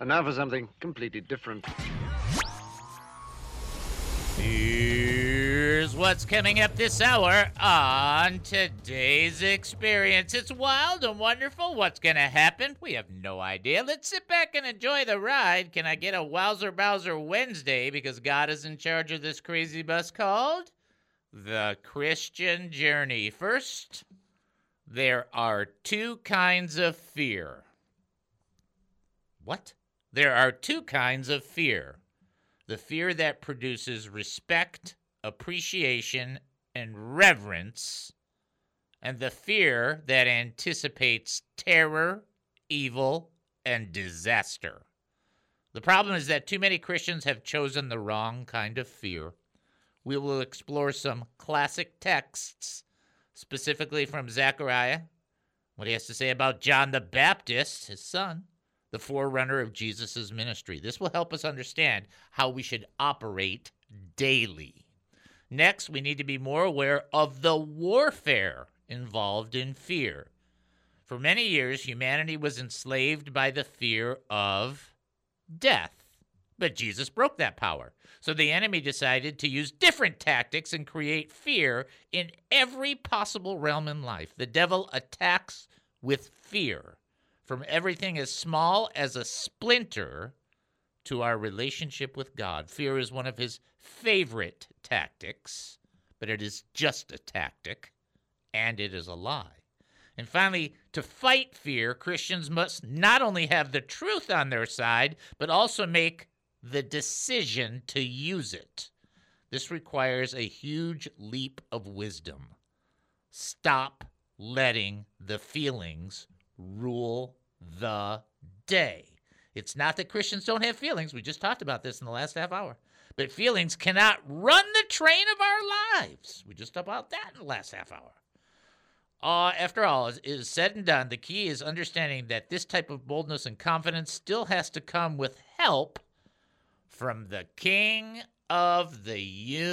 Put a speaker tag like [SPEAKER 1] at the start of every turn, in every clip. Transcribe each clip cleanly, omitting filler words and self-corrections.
[SPEAKER 1] And now for something completely different.
[SPEAKER 2] Here's what's coming up this hour on today's experience. It's wild and wonderful. What's going to happen? We have no idea. Let's sit back and enjoy the ride. Can I get a Wowzer Bowser Wednesday because God is in charge of this crazy bus called The Christian Journey? First, there are two kinds of fear. What? There are two kinds of fear. The fear that produces respect, appreciation, and reverence, and the fear that anticipates terror, evil, and disaster. The problem is that too many Christians have chosen the wrong kind of fear. We will explore some classic texts, specifically from Zechariah, what he has to say about John the Baptist, his son, the forerunner of Jesus' ministry. This will help us understand how we should operate daily. Next, we need to be more aware of the warfare involved in fear. For many years, humanity was enslaved by the fear of death. But Jesus broke that power. So the enemy decided to use different tactics and create fear in every possible realm in life. The devil attacks with fear. From everything as small as a splinter to our relationship with God. Fear is one of his favorite tactics, but it is just a tactic, and it is a lie. And finally, to fight fear, Christians must not only have the truth on their side, but also make the decision to use it. This requires a huge leap of wisdom. Stop letting the feelings rule the day. It's not that Christians don't have feelings. We just talked about this in the last half hour. But feelings cannot run the train of our lives. We just talked about that in the last half hour. After all is said and done, the key is understanding that this type of boldness and confidence still has to come with help from the King of the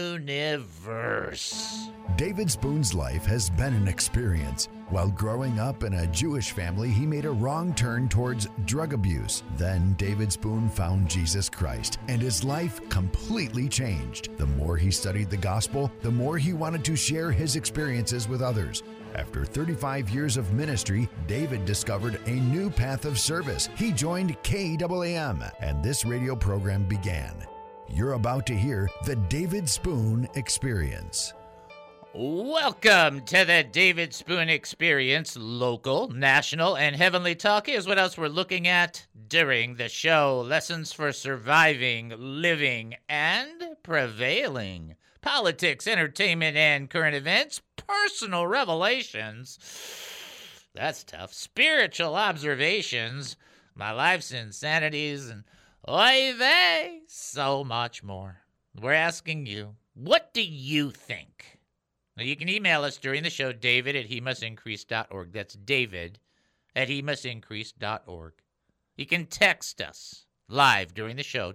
[SPEAKER 2] universe.
[SPEAKER 3] David Spoon's life has been an experience. While growing up in a Jewish family, he made a wrong turn towards drug abuse. Then David Spoon found Jesus Christ, and his life completely changed. The more he studied the gospel, the more he wanted to share his experiences with others. After 35 years of ministry, David discovered a new path of service. He joined KAAM, and this radio program began. You're about to hear the David Spoon Experience.
[SPEAKER 2] Welcome to the David Spoon Experience. Local, national, and heavenly talk. Here's what else we're looking at during the show. Lessons for surviving, living, and prevailing. Politics, entertainment, and current events. Personal revelations. That's tough. Spiritual observations. My life's insanities, and oy vey, so much more. We're asking you, what do you think? Now, you can email us during the show, david@hemustincrease.org. That's david@hemustincrease.org. You can text us live during the show,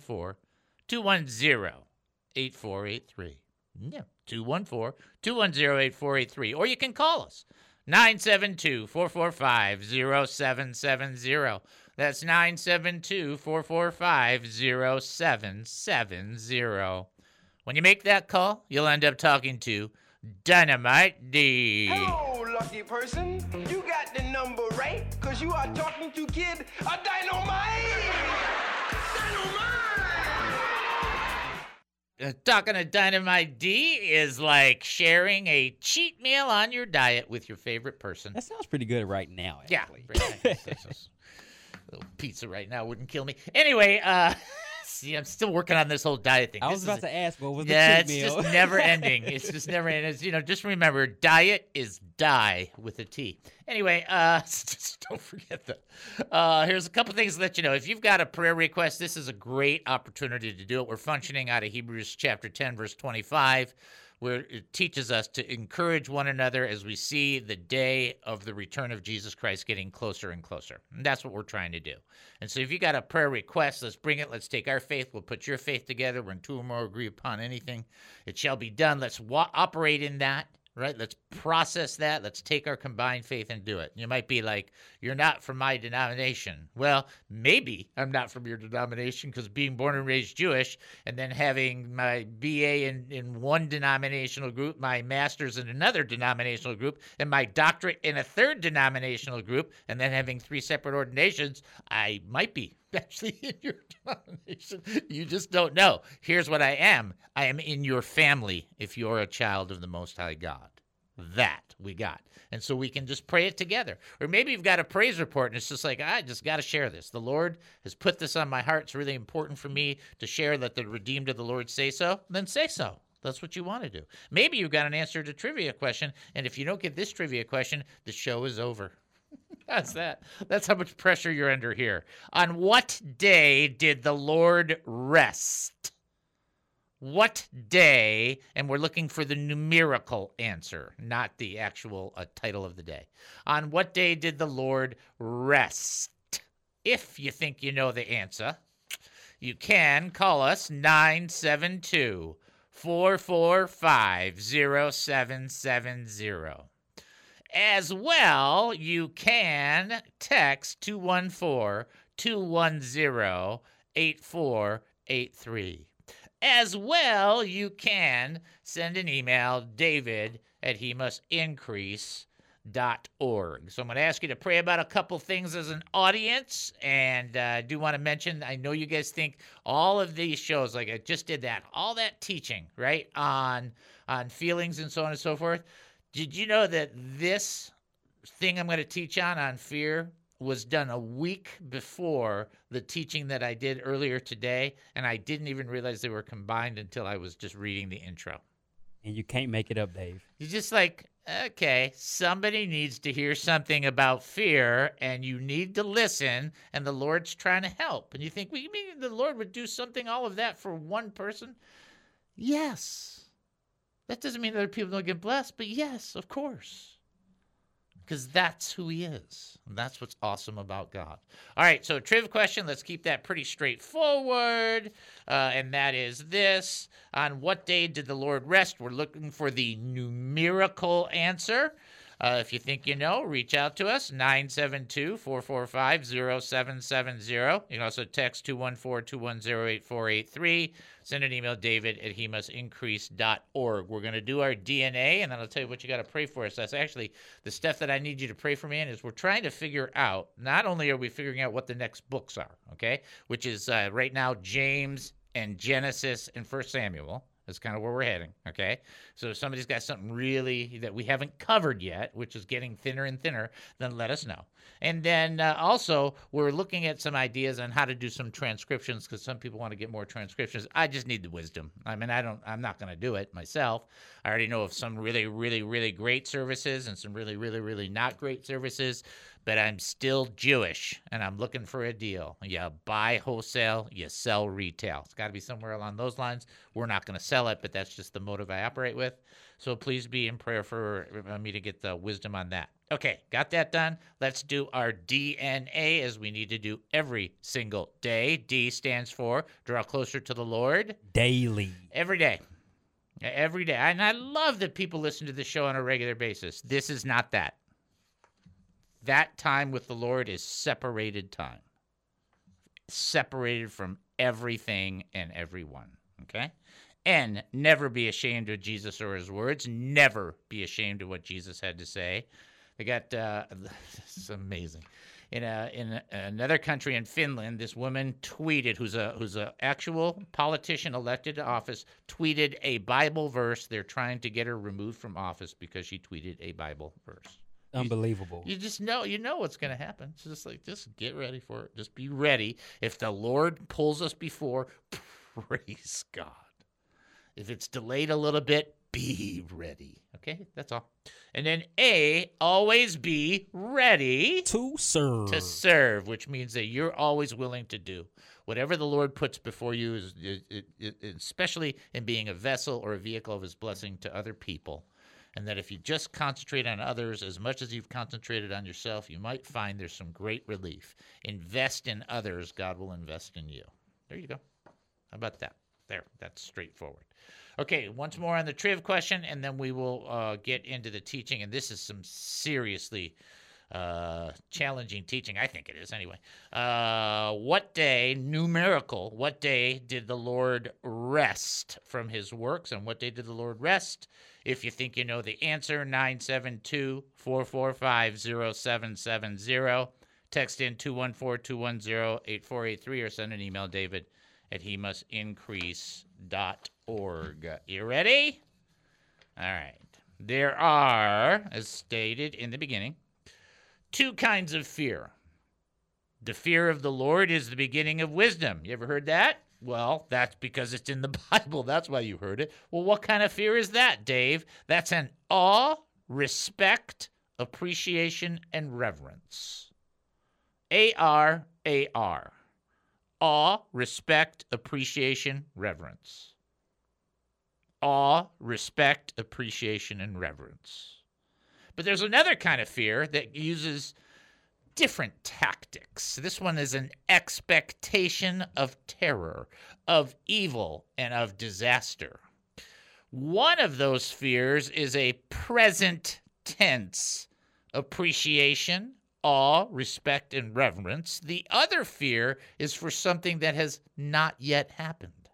[SPEAKER 2] 214-210-8483. Yeah, 214-210-8483. Or you can call us, 972-445-0770. That's 972-445-0770. When you make that call, you'll end up talking to Dynamite D.
[SPEAKER 4] Hello, lucky person. You got the number right, because you are talking to Kid Dynamite.
[SPEAKER 2] Talking to Dynamite D is like sharing a cheat meal on your diet with your favorite person.
[SPEAKER 5] That sounds pretty good right now, actually.
[SPEAKER 2] Yeah, pretty nice. A little pizza right now wouldn't kill me. Anyway, see, I'm still working on this whole diet thing.
[SPEAKER 5] I was about to ask, what was the
[SPEAKER 2] cheat
[SPEAKER 5] meal?
[SPEAKER 2] It's just never ending. It's just never ending. Just remember, diet is die with a T. Anyway, just don't forget that. Here's a couple things to let you know. If you've got a prayer request, this is a great opportunity to do it. We're functioning out of Hebrews chapter 10, verse 25, where it teaches us to encourage one another as we see the day of the return of Jesus Christ getting closer and closer. And that's what we're trying to do. And so if you got a prayer request, let's bring it. Let's take our faith. We'll put your faith together. When two or more agree upon anything, it shall be done. Let's operate in that. right? Let's process that. Let's take our combined faith and do it. You might be like, you're not from my denomination. Well, maybe I'm not from your denomination because being born and raised Jewish and then having my BA in one denominational group, my master's in another denominational group, and my doctorate in a third denominational group, and then having 3 separate ordinations, I might be actually in your denomination. You just don't know. Here's what I am. I am in your family if you're a child of the Most High God. That we got. And so we can just pray it together. Or maybe you've got a praise report and it's just like, I just got to share this. The Lord has put this on my heart. It's really important for me to share. Let the redeemed of the Lord say so. Then say so. That's what you want to do. Maybe you've got an answer to trivia question. And if you don't get this trivia question, the show is over. That's that. That's how much pressure you're under here. On what day did the Lord rest? What day? And we're looking for the numerical answer, not the actual title of the day. On what day did the Lord rest? If you think you know the answer, you can call us 972-445-0770. As well, you can text 214-210-8483. As well, you can send an email, david@hemustincrease.org. So I'm going to ask you to pray about a couple things as an audience, and I do want to mention, I know you guys think all of these shows, like I just did that, all that teaching, right, on feelings and so on and so forth. Did you know that this thing I'm going to teach on fear was done a week before the teaching that I did earlier today, and I didn't even realize they were combined until I was just reading the intro.
[SPEAKER 5] And you can't make it up, Dave.
[SPEAKER 2] You're just like, okay, somebody needs to hear something about fear, and you need to listen, and the Lord's trying to help. And you think, well, you mean the Lord would do something, all of that, for one person? Yes. That doesn't mean other people don't get blessed, but yes, of course. Because that's who he is. And that's what's awesome about God. All right, so trivia question. Let's keep that pretty straightforward. And that is this. On what day did the Lord rest? We're looking for the numerical answer. If you think you know, reach out to us, 972-445-0770. You can also text 214-210-8483. Send an email, david@hemustincrease.org. We're going to do our DNA, and then I'll tell you what you got to pray for us. That's actually the stuff that I need you to pray for me in is we're trying to figure out, not only are we figuring out what the next books are, okay, which is right now James and Genesis and 1 Samuel. That's kind of where we're heading, okay? So if somebody's got something really that we haven't covered yet, which is getting thinner and thinner, then let us know. And then also, we're looking at some ideas on how to do some transcriptions because some people want to get more transcriptions. I just need the wisdom. I mean, I'm not going to do it myself. I already know of some really, really, really great services and some really, really, really not great services, but I'm still Jewish, and I'm looking for a deal. You buy wholesale, you sell retail. It's got to be somewhere along those lines. We're not going to sell it, but that's just the motive I operate with. So please be in prayer for me to get the wisdom on that. Okay, got that done. Let's do our DNA as we need to do every single day. D stands for draw closer to the Lord.
[SPEAKER 5] Daily.
[SPEAKER 2] Every day. Every day. And I love that people listen to the show on a regular basis. This is not that. That time with the Lord is separated time. Separated from everything and everyone, okay? And never be ashamed of Jesus or his words. Never be ashamed of what Jesus had to say. They got, this is amazing. In another country in Finland, this woman tweeted, who's a actual politician elected to office, tweeted a Bible verse. They're trying to get her removed from office because she tweeted a Bible verse.
[SPEAKER 5] Unbelievable.
[SPEAKER 2] You just know, what's going to happen. It's just like, just get ready for it. Just be ready. If the Lord pulls us before, praise God. If it's delayed a little bit, be ready. Okay, that's all. And then A, always be ready
[SPEAKER 5] to serve.
[SPEAKER 2] To serve, which means that you're always willing to do whatever the Lord puts before you, especially in being a vessel or a vehicle of his blessing to other people. And that if you just concentrate on others as much as you've concentrated on yourself, you might find there's some great relief. Invest in others, God will invest in you. There you go. How about that? There, that's straightforward. Okay, once more on the triv question, and then we will get into the teaching. And this is some seriously challenging teaching. I think it is anyway. What day, numerical, what day did the Lord rest from his works? And what day did the Lord rest? If you think you know the answer, 972-445-0770. Text in 214-210-8483 or send an email, David at hemustincrease.org. You ready? All right. There are, as stated in the beginning, two kinds of fear. The fear of the Lord is the beginning of wisdom. You ever heard that? Well, that's because it's in the Bible. That's why you heard it. Well, what kind of fear is that, Dave? That's an awe, respect, appreciation, and reverence. A-R-A-R. Awe, respect, appreciation, reverence. Awe, respect, appreciation, and reverence. But there's another kind of fear that uses different tactics. This one is an expectation of terror, of evil, and of disaster. One of those fears is a present tense appreciation, awe, respect, and reverence. The other fear is for something that has not yet happened.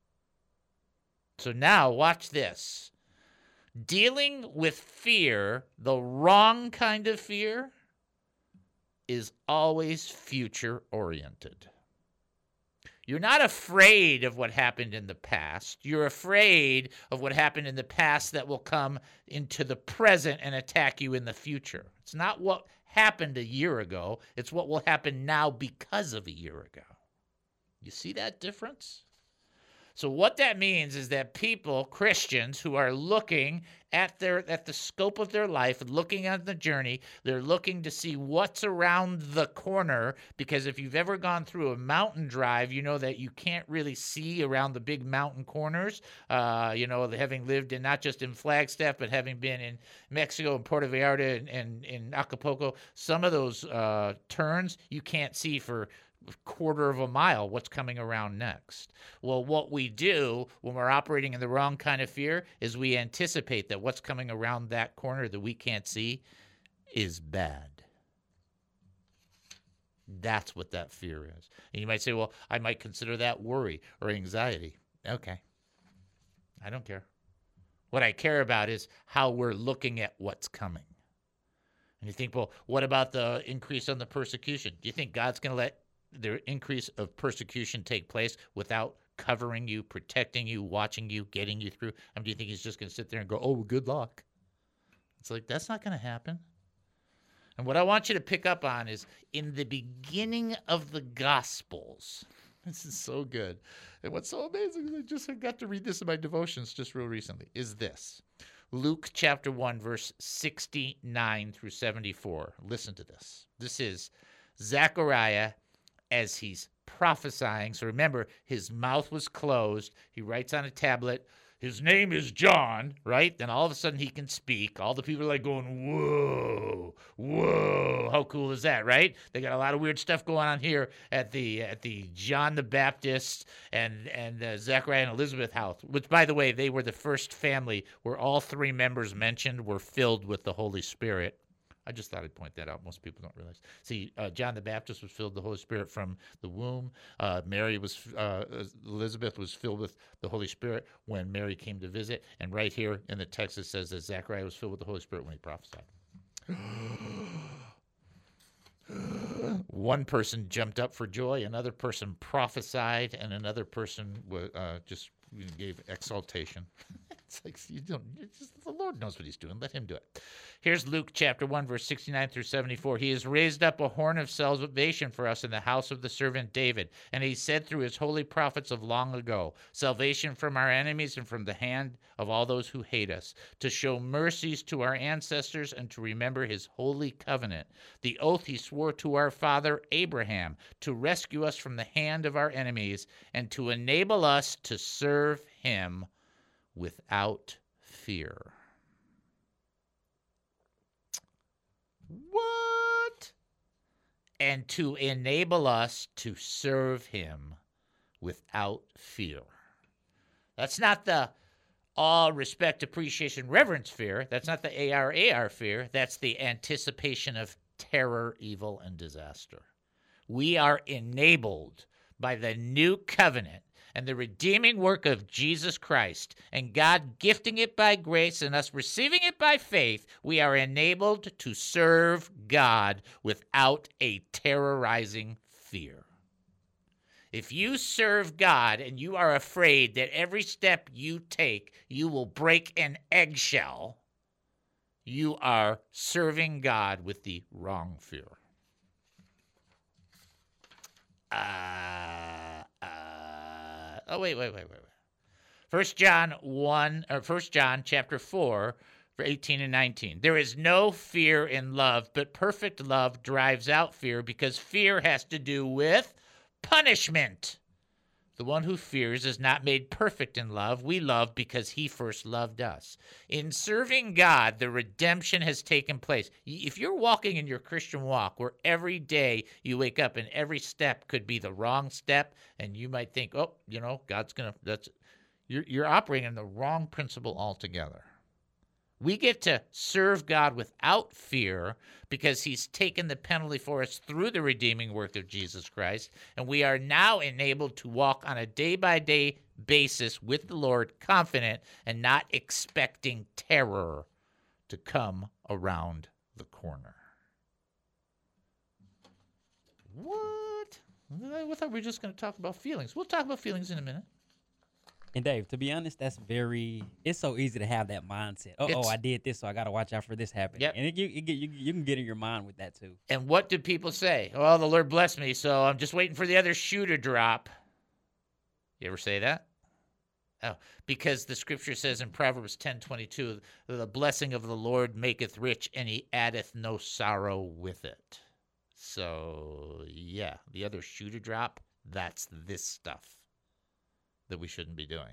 [SPEAKER 2] So now watch this. Dealing with fear, the wrong kind of fear, is always future-oriented. You're not afraid of what happened in the past. You're afraid of what happened in the past that will come into the present and attack you in the future. It's not what happened a year ago. It's what will happen now because of a year ago. You see that difference? So what that means is that people, Christians, who are looking at the scope of their life, looking at the journey, they're looking to see what's around the corner, because if you've ever gone through a mountain drive, you know that you can't really see around the big mountain corners. Having lived in not just in Flagstaff, but having been in Mexico and Puerto Vallarta and in Acapulco, some of those turns you can't see for quarter of a mile what's coming around next. Well, what we do when we're operating in the wrong kind of fear is we anticipate that what's coming around that corner that we can't see is bad. That's what that fear is. And you might say, well, I might consider that worry or anxiety. Okay. I don't care. What I care about is how we're looking at what's coming. And you think, well, what about the increase on the persecution? Do you think God's going to let the increase of persecution take place without covering you, protecting you, watching you, getting you through? I mean, do you think he's just going to sit there and go, oh, good luck? It's like, that's not going to happen. And what I want you to pick up on is in the beginning of the Gospels, this is so good. And what's so amazing is I just got to read this in my devotions just real recently, is this. Luke chapter 1, verse 69 through 74. Listen to this. This is Zechariah as he's prophesying. So remember, his mouth was closed. He writes on a tablet, his name is John, right? Then all of a sudden he can speak. All the people are like going, whoa, whoa. How cool is that, right? They got a lot of weird stuff going on here at the John the Baptist and Zechariah and Elizabeth house, which, by the way, they were the first family where all three members mentioned were filled with the Holy Spirit. I just thought I'd point that out. Most people don't realize. See, John the Baptist was filled with the Holy Spirit from the womb. Elizabeth was filled with the Holy Spirit when Mary came to visit. And right here in the text it says that Zechariah was filled with the Holy Spirit when he prophesied. One person jumped up for joy, another person prophesied, and another person just gave exaltation. It's like the Lord knows what he's doing. Let him do it. Here's Luke chapter 1, verse 69 through 74. He has raised up a horn of salvation for us in the house of the servant David. And he said through his holy prophets of long ago, salvation from our enemies and from the hand of all those who hate us, to show mercies to our ancestors and to remember his holy covenant, the oath he swore to our father Abraham, to rescue us from the hand of our enemies and to enable us to serve him without fear. What? And to enable us to serve him without fear. That's not the all respect, appreciation, reverence fear. That's not the AR fear. That's the anticipation of terror, evil, and disaster. We are enabled by the new covenant and the redeeming work of Jesus Christ, and God gifting it by grace and us receiving it by faith. We are enabled to serve God without a terrorizing fear. If you serve God and you are afraid that every step you take, you will break an eggshell, you are serving God with the wrong fear. Wait. 1 John chapter 4, 18 and 19. There is no fear in love, but perfect love drives out fear, because fear has to do with punishment. The one who fears is not made perfect in love. We love because he first loved us. In serving God, the redemption has taken place. If you're walking in your Christian walk where every day you wake up and every step could be the wrong step, and you might think, oh, God's going to, you're operating in the wrong principle altogether. We get to serve God without fear because he's taken the penalty for us through the redeeming work of Jesus Christ, and we are now enabled to walk on a day-by-day basis with the Lord, confident and not expecting terror to come around the corner. What? I thought we were just going to talk about feelings. We'll talk about feelings in a minute.
[SPEAKER 5] And Dave, to be honest, it's so easy to have that mindset. I did this, so I got to watch out for this happening.
[SPEAKER 2] Yep.
[SPEAKER 5] And you can get in your mind with that too.
[SPEAKER 2] And what do people say? Well, the Lord blessed me, so I'm just waiting for the other shoe to drop. You ever say that? Oh, because the scripture says in Proverbs 10:22, the blessing of the Lord maketh rich, and he addeth no sorrow with it. So, yeah, the other shoe to drop, that's this stuff that we shouldn't be doing.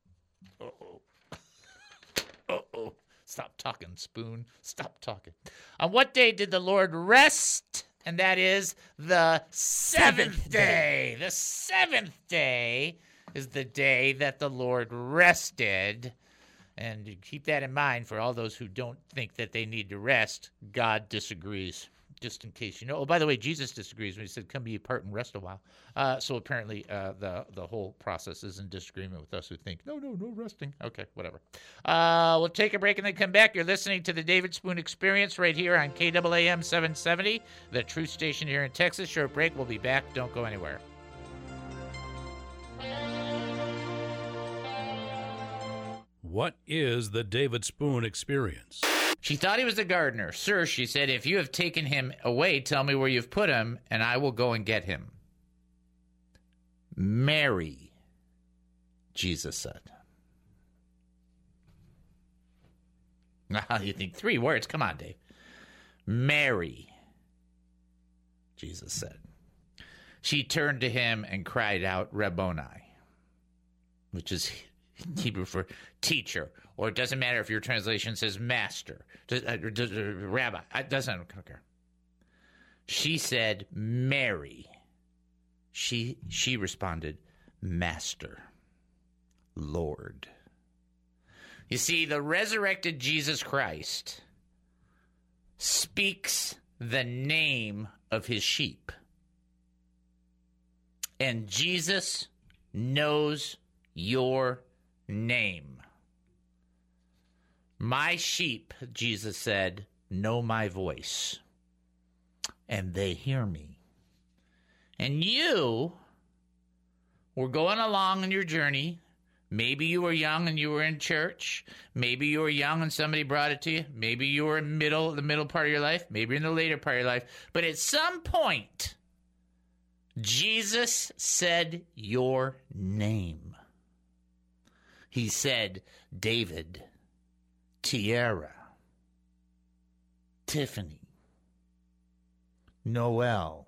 [SPEAKER 2] Uh-oh. Stop talking, Spoon. Stop talking. On what day did the Lord rest? And that is the seventh day. The seventh day is the day that the Lord rested. And keep that in mind for all those who don't think that they need to rest. God disagrees. Just in case you know. Oh, by the way, Jesus disagrees when he said, come be apart and rest a while. So apparently the whole process is in disagreement with us who think, no resting. Okay, whatever. We'll take a break and then come back. You're listening to the David Spoon Experience right here on KAAM 770, the truth station here in Texas. Short break. We'll be back. Don't go anywhere.
[SPEAKER 6] What is the David Spoon Experience?
[SPEAKER 2] She thought he was the gardener. Sir, she said, if you have taken him away, tell me where you've put him, and I will go and get him. Mary, Jesus said. Now you think 3 words. Come on, Dave. Mary, Jesus said. She turned to him and cried out, Rabboni, which is Hebrew for teacher. Or it doesn't matter if your translation says master, rabbi. I don't care. She said, Mary. She responded, Master, Lord. You see, the resurrected Jesus Christ speaks the name of his sheep. And Jesus knows your name. My sheep, Jesus said, know my voice, and they hear me. And you were going along in your journey. Maybe you were young and you were in church. Maybe you were young and somebody brought it to you. Maybe you were in the middle part of your life. Maybe in the later part of your life. But at some point, Jesus said your name. He said, David, Tiara, Tiffany, Noel,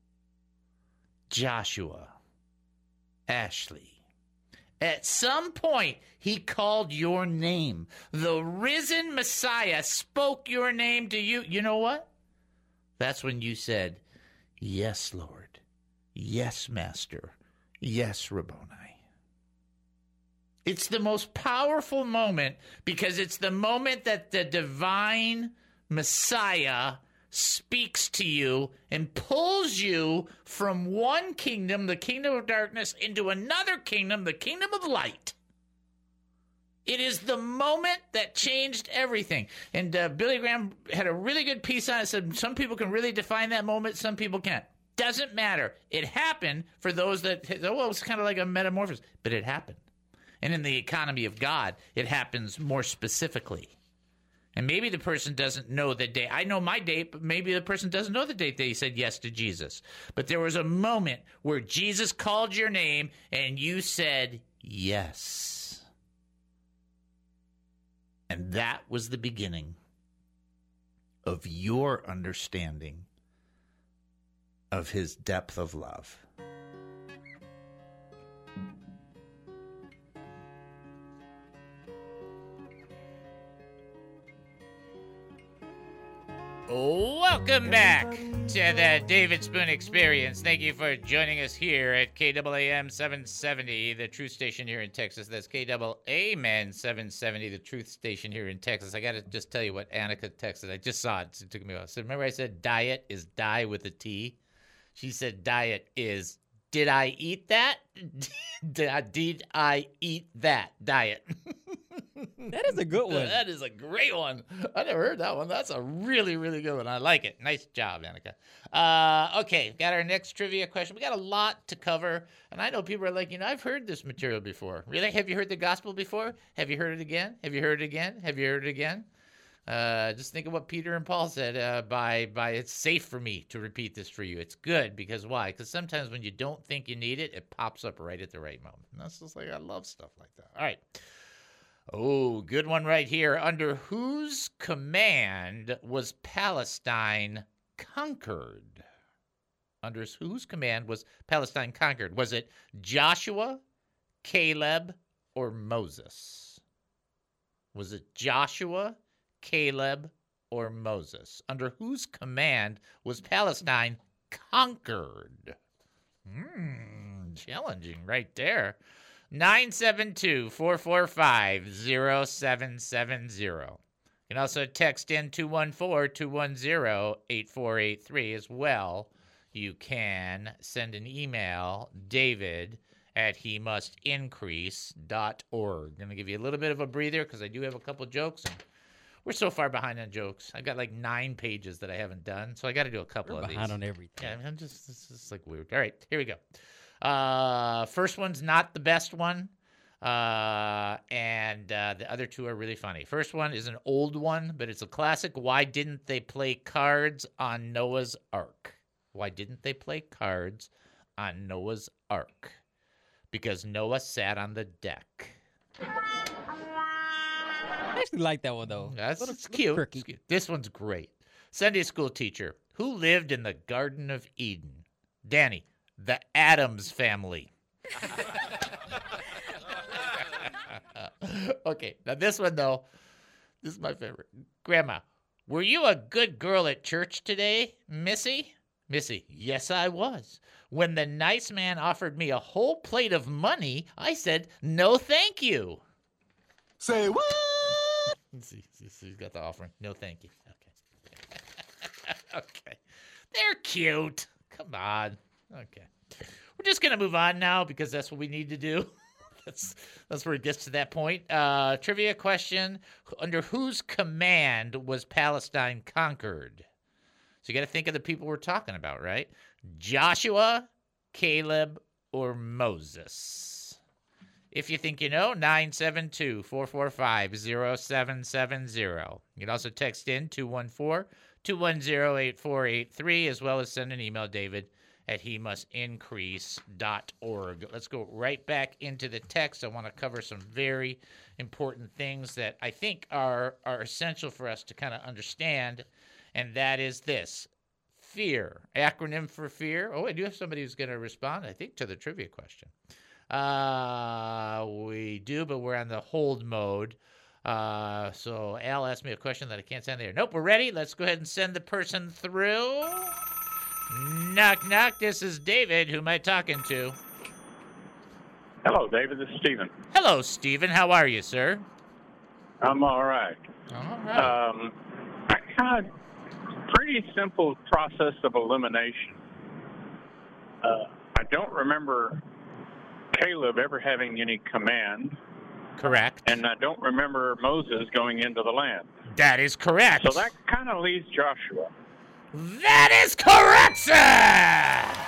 [SPEAKER 2] Joshua, Ashley. At some point, he called your name. The risen Messiah spoke your name to you. You know what? That's when you said, yes, Lord. Yes, Master. Yes, Rabboni. It's the most powerful moment because it's the moment that the divine Messiah speaks to you and pulls you from one kingdom, the kingdom of darkness, into another kingdom, the kingdom of light. It is the moment that changed everything. And Billy Graham had a really good piece on it. Said some people can really define that moment, some people can't. Doesn't matter. It happened for those that, well, it was kind of like a metamorphosis, but it happened. And in the economy of God, it happens more specifically. And maybe the person doesn't know the date. I know my date, but maybe the person doesn't know the date that he said yes to Jesus. But there was a moment where Jesus called your name and you said yes. And that was the beginning of your understanding of his depth of love. Welcome back to the David Spoon Experience. Thank you for joining us here at KAAM 770, the truth station here in Texas. That's KAAM 770, the truth station here in Texas. I got to just tell you what Annika texted. I just saw it. It took me a while. So remember I said diet is die with a T? She said diet is did I eat that? Did I eat that? Diet.
[SPEAKER 5] That is a good one.
[SPEAKER 2] That is a great one. I never heard that one. That's a really, really good one. I like it. Nice job, Annika. Okay, got our next trivia question. We got a lot to cover, and I know people are like, I've heard this material before. Really? Have you heard the gospel before? Have you heard it again? Have you heard it again? Have you heard it again? Just think of what Peter and Paul said by it's safe for me to repeat this for you. It's good because why? Because sometimes when you don't think you need it, it pops up right at the right moment. And that's just like I love stuff like that. All right. Oh, good one right here. Under whose command was Palestine conquered? Under whose command was Palestine conquered? Was it Joshua, Caleb, or Moses? Was it Joshua, Caleb, or Moses? Under whose command was Palestine conquered? Challenging right there. 972-445-0770. You can also text in 214-210-8483 as well. You can send an email, david@hemustincrease.org. I'm going to give you a little bit of a breather because I do have a couple jokes. And we're so far behind on jokes. I've got like 9 pages that I haven't done, so I got to do a couple of these.
[SPEAKER 5] Behind on everything.
[SPEAKER 2] Yeah, this is like weird. All right, here we go. First one's not the best one, and the other two are really funny. First one is an old one, but it's a classic. Why didn't they play cards on Noah's Ark? Why didn't they play cards on Noah's Ark? Because Noah sat on the deck.
[SPEAKER 5] I actually like that one, though.
[SPEAKER 2] That's
[SPEAKER 5] Little
[SPEAKER 2] cute.
[SPEAKER 5] quirky.
[SPEAKER 2] It's cute. This one's great. Sunday school teacher. Who lived in the Garden of Eden? Danny. The Addams Family. Okay, now this one, though, this is my favorite. Grandma, were you a good girl at church today, Missy? Missy, yes, I was. When the nice man offered me a whole plate of money, I said, no, thank you.
[SPEAKER 7] Say what?
[SPEAKER 2] See, he's got the offering. No, thank you. Okay. Okay. They're cute. Come on. Okay. We're just going to move on now because that's what we need to do. That's where it gets to that point. Trivia question. Under whose command was Palestine conquered? So you got to think of the people we're talking about, right? Joshua, Caleb, or Moses? If you think you know, 972-445-0770. You can also text in 214-210-8483 as well as send an email, david@hemustincrease.org. Let's go right back into the text. I want to cover some very important things that I think are essential for us to kind of understand, and that is this. Fear. Acronym for fear. Oh, I do have somebody who's going to respond, I think, to the trivia question. We do, but we're on the hold mode. So Al asked me a question that I can't send there. Nope, we're ready. Let's go ahead and send the person through. Knock, knock. This is David. Who am I talking to?
[SPEAKER 8] Hello, David. This is Stephen.
[SPEAKER 2] Hello, Stephen. How are you, sir?
[SPEAKER 8] I'm all right.
[SPEAKER 2] All right.
[SPEAKER 8] I kind of pretty simple process of elimination. I don't remember Caleb ever having any command.
[SPEAKER 2] Correct.
[SPEAKER 8] And I don't remember Moses going into the land.
[SPEAKER 2] That is correct.
[SPEAKER 8] So that kind of leaves Joshua.
[SPEAKER 2] That is correct, sir!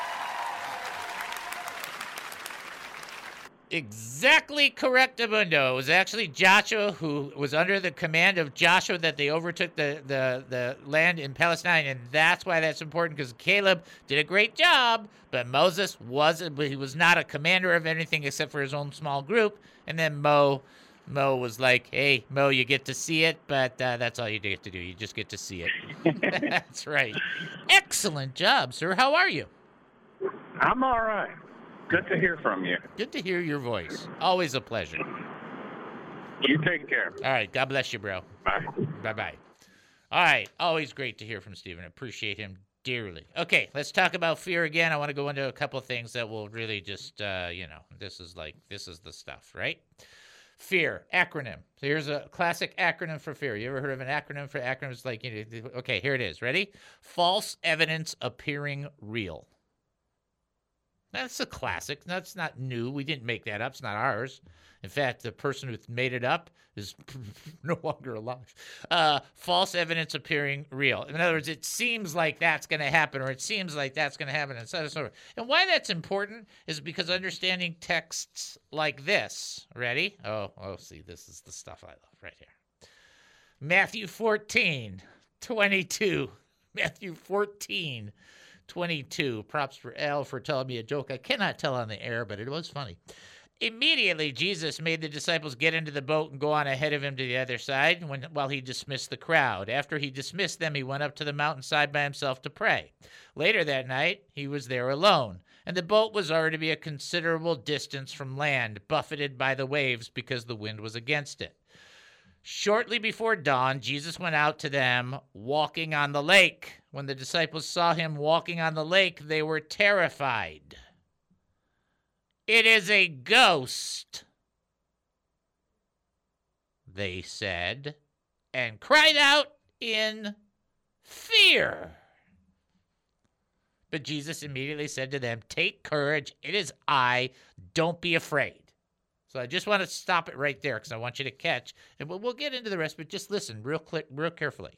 [SPEAKER 2] Exactly correct, Amundo. It was actually Joshua who was under the command of Joshua that they overtook the land in Palestine, and that's why that's important, because Caleb did a great job, but Moses he was not a commander of anything except for his own small group, and then Mo was like, hey, Mo, you get to see it, but that's all you get to do. You just get to see it. That's right. Excellent job, sir. How are you?
[SPEAKER 8] I'm all right. Good to hear from you.
[SPEAKER 2] Good to hear your voice. Always a pleasure.
[SPEAKER 8] You take care.
[SPEAKER 2] All right. God bless you, bro.
[SPEAKER 8] Bye.
[SPEAKER 2] Bye-bye. All right. Always great to hear from Stephen. Appreciate him dearly. Okay, let's talk about fear again. I want to go into a couple of things that will really just, this is the stuff, right? Fear, acronym. So here's a classic acronym for fear. You ever heard of an acronym for acronyms? Like, okay, here it is. Ready? False evidence appearing real. That's a classic. That's not new. We didn't make that up. It's not ours. In fact, the person who made it up is no longer alive. False evidence appearing real. In other words, it seems like that's going to happen, or it seems like that's going to happen, and so on and so forth. And why that's important is because understanding texts like this. Ready? Oh, see, this is the stuff I love right here. Matthew 14:22. Matthew 14:22. Props for Al for telling me a joke I cannot tell on the air, but it was funny. Immediately, Jesus made the disciples get into the boat and go on ahead of him to the other side while he dismissed the crowd. After he dismissed them, he went up to the mountainside by himself to pray. Later that night, he was there alone, and the boat was already to be a considerable distance from land, buffeted by the waves because the wind was against it. Shortly before dawn, Jesus went out to them walking on the lake. When the disciples saw him walking on the lake, they were terrified. It is a ghost, they said, and cried out in fear. But Jesus immediately said to them, take courage, it is I, don't be afraid. So I just want to stop it right there because I want you to catch, and we'll get into the rest, but just listen real carefully.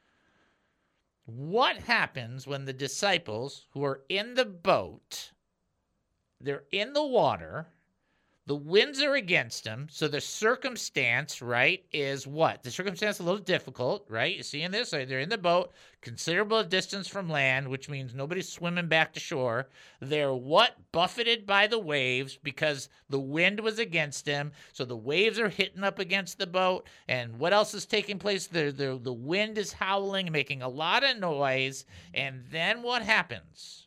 [SPEAKER 2] What happens when the disciples who are in the boat, they're in the water, the winds are against them, so the circumstance, right, is what? The circumstance is a little difficult, right? You see in this? They're in the boat, considerable distance from land, which means nobody's swimming back to shore. They're what? Buffeted by the waves because the wind was against them, so the waves are hitting up against the boat, and what else is taking place? The wind is howling, making a lot of noise, and then what happens?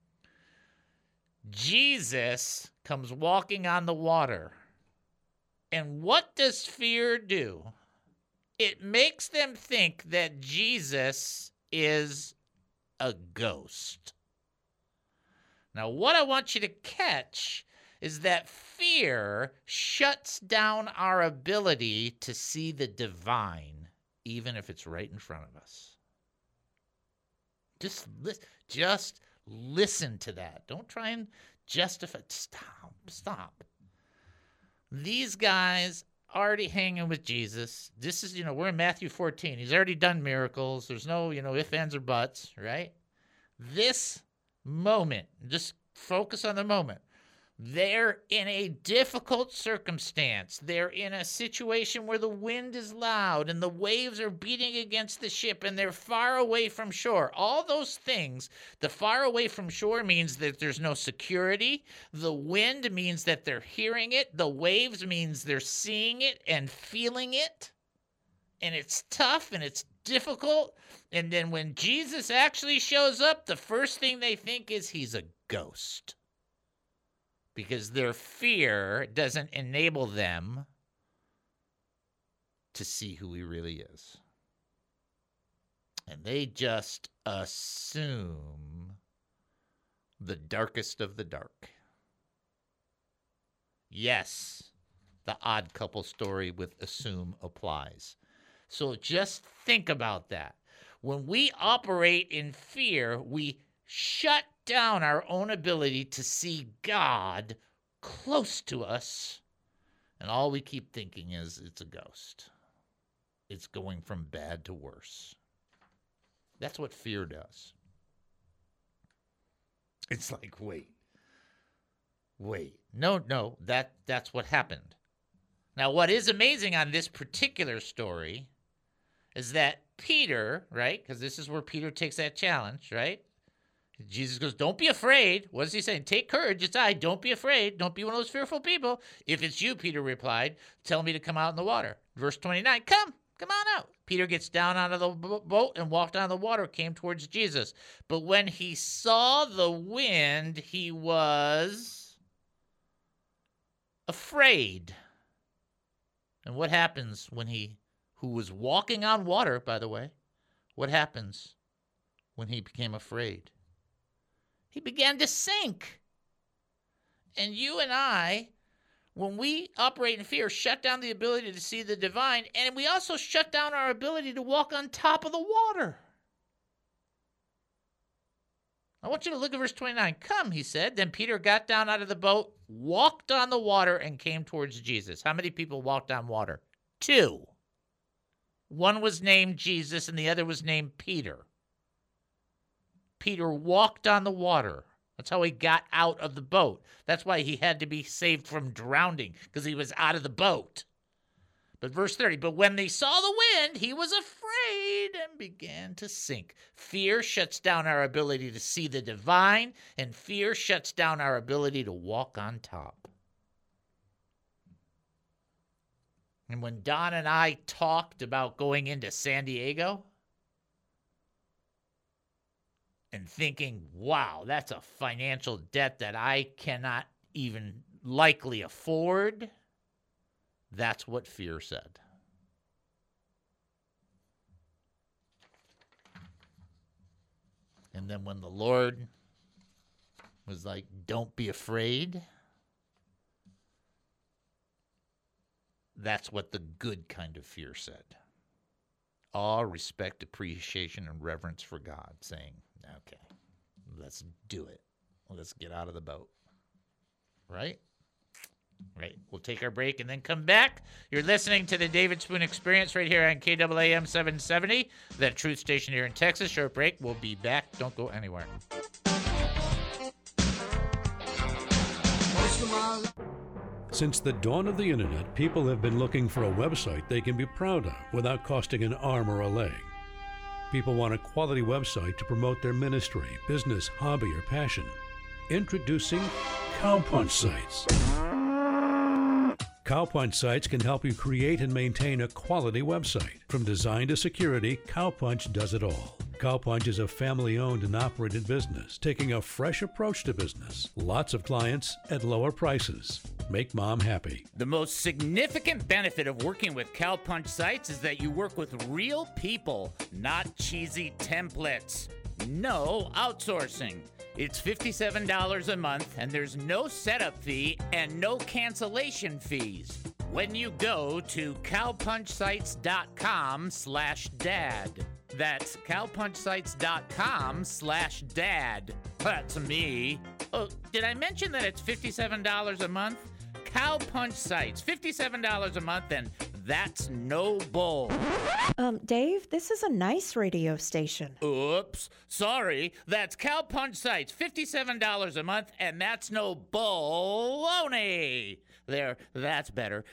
[SPEAKER 2] Jesus comes walking on the water. And what does fear do? It makes them think that Jesus is a ghost. Now, what I want you to catch is that fear shuts down our ability to see the divine, even if it's right in front of us. Just listen to that. Don't try and justify. Stop. These guys already hanging with Jesus. This is, we're in Matthew 14. He's already done miracles. There's no, ifs, ands, or buts, right? This moment, just focus on the moment. They're in a difficult circumstance. They're in a situation where the wind is loud and the waves are beating against the ship and they're far away from shore. All those things, the far away from shore means that there's no security. The wind means that they're hearing it. The waves means they're seeing it and feeling it. And it's tough and it's difficult. And then when Jesus actually shows up, the first thing they think is he's a ghost. Because their fear doesn't enable them to see who he really is. And they just assume the darkest of the dark. Yes, the Odd Couple story with assume applies. So just think about that. When we operate in fear, we shut down our own ability to see God close to us, and all we keep thinking is it's a ghost. It's going from bad to worse. That's what fear does. It's like, wait. No, that's what happened. Now, what is amazing on this particular story is that Peter, right? Because this is where Peter takes that challenge, right? Jesus goes, don't be afraid. What is he saying? Take courage. It's I. Don't be afraid. Don't be one of those fearful people. If it's you, Peter replied, tell me to come out in the water. Verse 29, come on out. Peter gets down out of the boat and walked on the water, came towards Jesus. But when he saw the wind, he was afraid. And what happens when who was walking on water, by the way, what happens when he became afraid? He began to sink. And you and I, when we operate in fear, shut down the ability to see the divine, and we also shut down our ability to walk on top of the water. I want you to look at verse 29. Come, he said. Then Peter got down out of the boat, walked on the water, and came towards Jesus. How many people walked on water? 2. One was named Jesus, and the other was named Peter. Peter walked on the water. That's how he got out of the boat. That's why he had to be saved from drowning, because he was out of the boat. But verse 30, but when they saw the wind, he was afraid and began to sink. Fear shuts down our ability to see the divine, and fear shuts down our ability to walk on top. And when Don and I talked about going into San Diego, and thinking, wow, that's a financial debt that I cannot even likely afford, that's what fear said. And then when the Lord was like, don't be afraid, that's what the good kind of fear said. Awe, respect, appreciation, and reverence for God, saying, okay, let's do it. Let's get out of the boat. Right? Right. We'll take our break and then come back. You're listening to the David Spoon Experience right here on KAAM 770, the truth station here in Texas. Short break. We'll be back. Don't go anywhere.
[SPEAKER 6] Since the dawn of the internet, people have been looking for a website they can be proud of without costing an arm or a leg. People want a quality website to promote their ministry, business, hobby, or passion. Introducing Cowpunch Sites. Cowpunch Sites can help you create and maintain a quality website. From design to security, Cowpunch does it all. Cowpunch is a family-owned and operated business, taking a fresh approach to business. Lots of clients at lower prices. Make mom happy.
[SPEAKER 2] The most significant benefit of working with Cowpunch Sites is that you work with real people, not cheesy templates. No outsourcing. It's $57 a month, and there's no setup fee and no cancellation fees when you go to cowpunchsites.com/dad. That's cowpunchsites.com/dad. That's me. Oh, did I mention that it's $57 a month? Cowpunch Sites, $57 a month, and that's no bull.
[SPEAKER 9] Dave, this is a nice radio station.
[SPEAKER 2] Oops, sorry. That's Cowpunch Sites, $57 a month, and that's no baloney. There, that's better.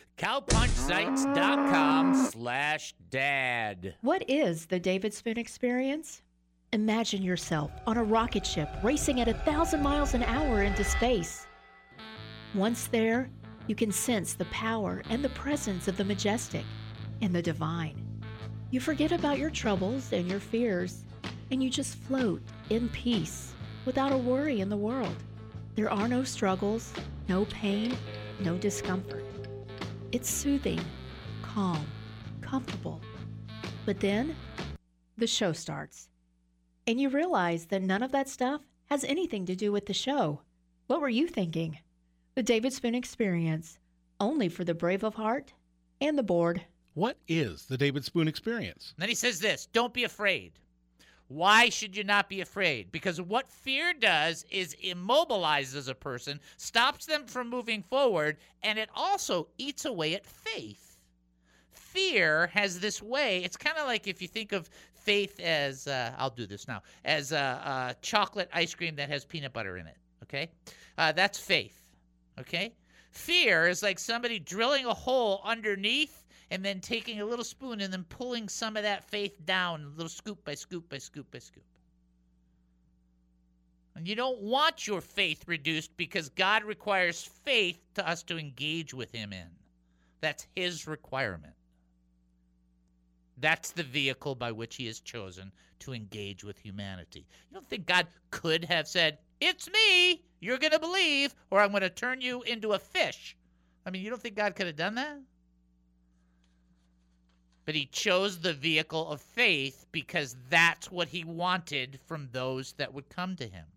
[SPEAKER 2] Cowpunchsites.com/dad.
[SPEAKER 9] What is the David Spoon Experience? Imagine yourself on a rocket ship racing at 1,000 miles an hour into space. Once there, you can sense the power and the presence of the majestic and the divine. You forget about your troubles and your fears, and you just float in peace without a worry in the world. There are no struggles, no pain, no discomfort. It's soothing, calm, comfortable. But then, the show starts, and you realize that none of that stuff has anything to do with the show. What were you thinking? The David Spoon Experience, only for the brave of heart and the bored.
[SPEAKER 10] What is the David Spoon Experience?
[SPEAKER 2] And then he says this, don't be afraid. Why should you not be afraid? Because what fear does is immobilizes a person, stops them from moving forward, and it also eats away at faith. Fear has this way. It's kind of like if you think of faith as, I'll do this now, as a chocolate ice cream that has peanut butter in it, okay? That's faith, okay? Fear is like somebody drilling a hole underneath and then taking a little spoon and then pulling some of that faith down, a little scoop by scoop by scoop by scoop. And you don't want your faith reduced because God requires faith to us to engage with him in. That's his requirement. That's the vehicle by which he has chosen to engage with humanity. You don't think God could have said, it's me, you're going to believe, or I'm going to turn you into a fish? I mean, you don't think God could have done that? But he chose the vehicle of faith because that's what he wanted from those that would come to him.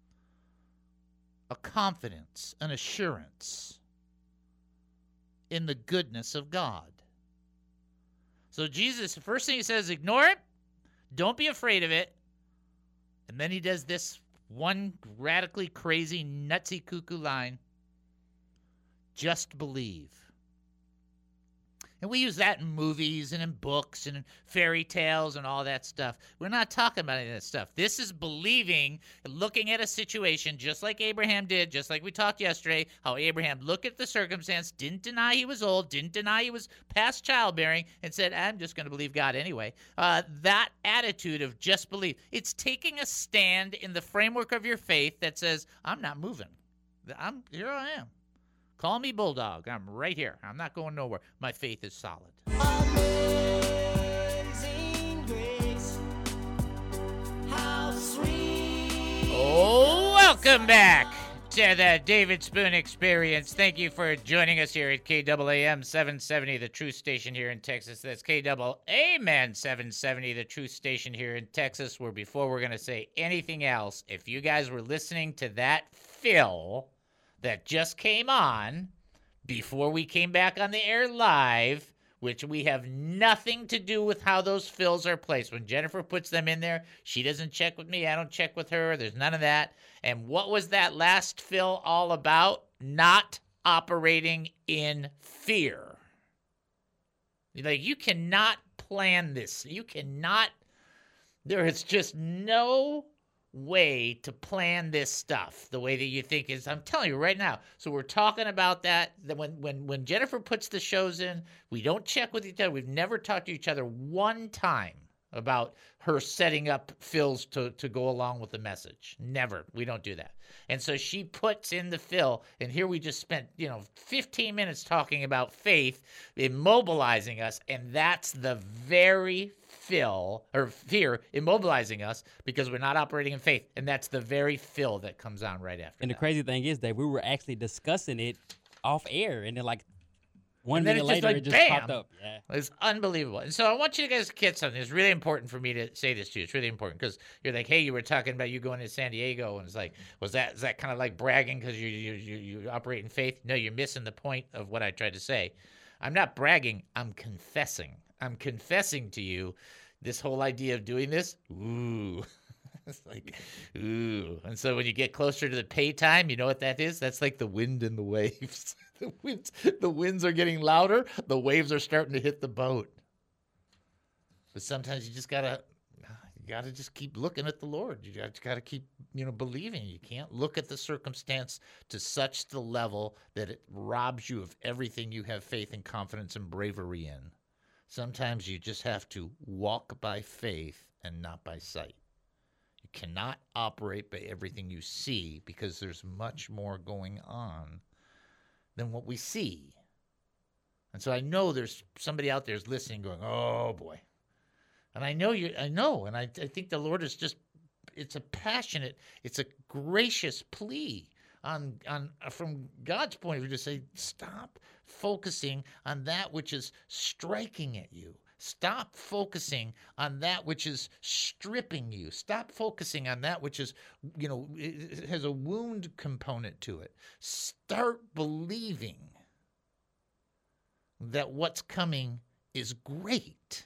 [SPEAKER 2] A confidence, an assurance in the goodness of God. So Jesus, the first thing he says, ignore it. Don't be afraid of it. And then he does this one radically crazy, nutsy, cuckoo line. Just believe. And we use that in movies and in books and in fairy tales and all that stuff. We're not talking about any of that stuff. This is believing, looking at a situation just like Abraham did, just like we talked yesterday, how Abraham looked at the circumstance, didn't deny he was old, didn't deny he was past childbearing, and said, I'm just going to believe God anyway. That attitude of just believe, it's taking a stand in the framework of your faith that says, I'm not moving. Here I am. Call me Bulldog. I'm right here. I'm not going nowhere. My faith is solid.
[SPEAKER 11] Amazing grace, how sweet.
[SPEAKER 2] Oh, welcome back to the David Spoon Experience. Thank you for joining us here at KAAM 770, the Truth Station here in Texas. That's KAAM 770, the Truth Station here in Texas, where before we're going to say anything else, if you guys were listening to that fill that just came on before we came back on the air live, which we have nothing to do with how those fills are placed. When Jennifer puts them in there, she doesn't check with me. I don't check with her. There's none of that. And what was that last fill all about? Not operating in fear. Like, you cannot plan this. You cannot. There is just no way to plan this stuff the way that you think is. I'm telling you right now. So we're talking about that when Jennifer puts the shows in, we don't check with each other. We've never talked to each other one time about her setting up fills to go along with the message. Never. We don't do that. And so she puts in the fill, and here we just spent 15 minutes talking about faith immobilizing us, and that's the very fill, or fear immobilizing us because we're not operating in faith, and that's the very fill that comes on right after.
[SPEAKER 5] And the crazy thing is that we were actually discussing it off air, and then like 1
[SPEAKER 2] minute
[SPEAKER 5] later
[SPEAKER 2] it
[SPEAKER 5] just
[SPEAKER 2] bam,
[SPEAKER 5] popped up. Yeah.
[SPEAKER 2] It's unbelievable. And so I want you guys to get something. It's really important for me to say this to you. It's really important because you're like, hey, you were talking about you going to San Diego, and it's like, is that kind of like bragging because you operate in faith? No, you're missing the point of what I tried to say. I'm not bragging. I'm confessing. I'm confessing to you this whole idea of doing this. Ooh. It's like, ooh. And so when you get closer to the pay time, you know what that is? That's like the wind and the waves. The winds are getting louder. The waves are starting to hit the boat. But sometimes you just gotta just keep looking at the Lord. You gotta keep, believing. You can't look at the circumstance to such the level that it robs you of everything you have faith and confidence and bravery in. Sometimes you just have to walk by faith and not by sight. You cannot operate by everything you see because there's much more going on than what we see. And so I know there's somebody out there is listening going, oh boy. And I know and I think the Lord is just, it's a passionate, it's a gracious plea from God's point of view to say, stop focusing on that which is striking at you. Stop focusing on that which is stripping you. Stop focusing on that which is, it has a wound component to it. Start believing that what's coming is great.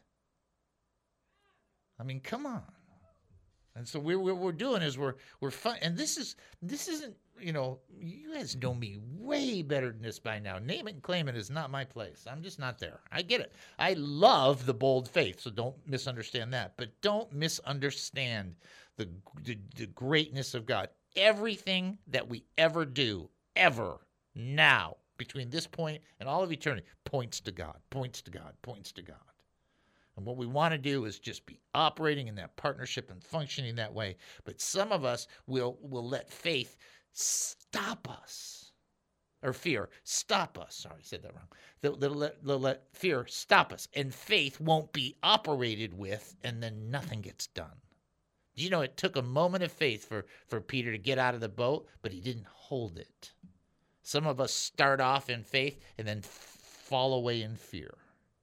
[SPEAKER 2] I mean, come on. And so what we're doing is we're fun. And this isn't, you guys know me way better than this by now. Name it and claim it is not my place. I'm just not there. I get it. I love the bold faith, so don't misunderstand that. But don't misunderstand the greatness of God. Everything that we ever do, ever, now, between this point and all of eternity, points to God, points to God, points to God. And what we want to do is just be operating in that partnership and functioning that way. But some of us will let faith stop us. Or fear stop us. Sorry, I said that wrong. They'll let fear stop us. And faith won't be operated with, and then nothing gets done. You know, it took a moment of faith for Peter to get out of the boat, but he didn't hold it. Some of us start off in faith and then fall away in fear.